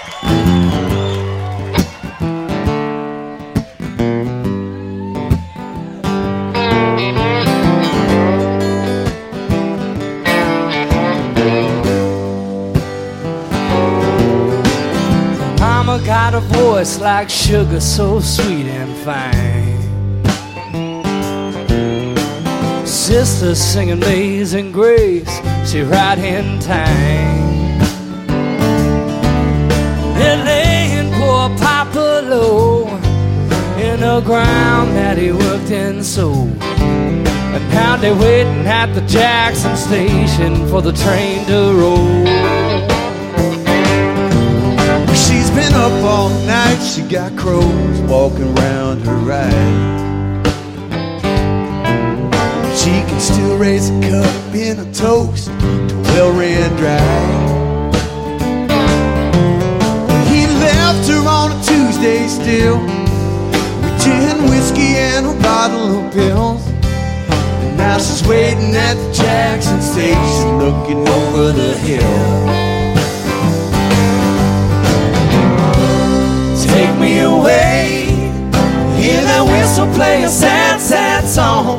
Mama got a voice like sugar, so sweet and fine. Sister sing Amazing Grace, she right in time. They're laying poor Papa low in the ground that he worked in so. And now they're waiting at the Jackson station for the train to roll. She's been up all night, she got crows walking around her ride. She can still raise a cup in a toast to well ran dry. He left her on a Tuesday still, with gin, whiskey and a bottle of pills. And now she's waiting at the Jackson station, looking over the hill. Take me away, hear that whistle play a sad, sad song.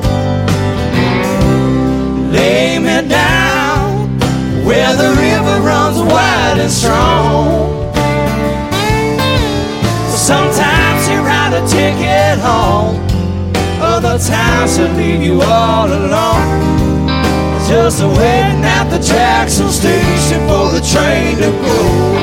Lay me down where the river runs wide and strong. Sometimes you write a ticket home, other times she'll leave you all alone, just waiting at the Jackson station for the train to go.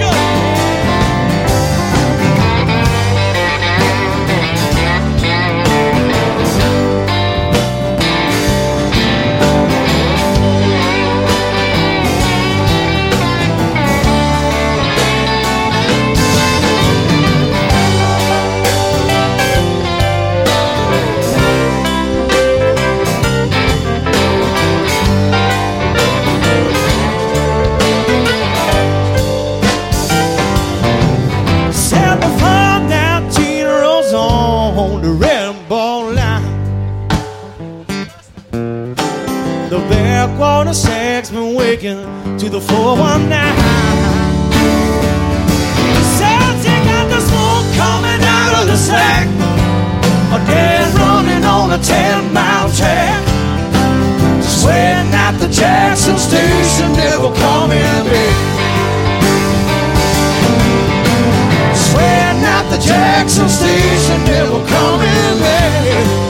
The backwater shack's been waking to the 419. Celtic got the smoke coming out of the slack, a dead running on a 10-mile track. Just waiting at the Jackson station, never coming back. Just waiting at the Jackson station, never coming back.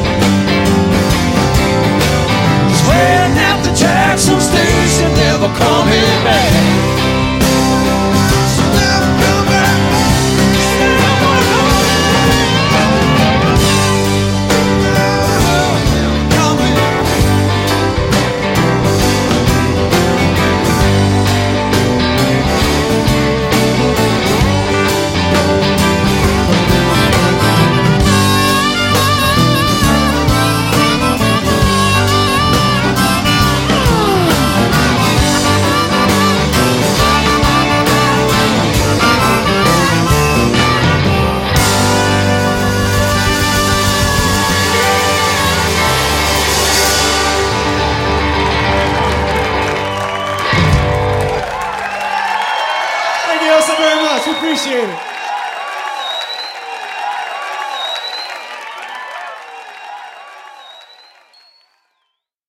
Waiting at the Jackson station, never coming back. Never come back. Never coming back. Thank you all so very much. We appreciate it.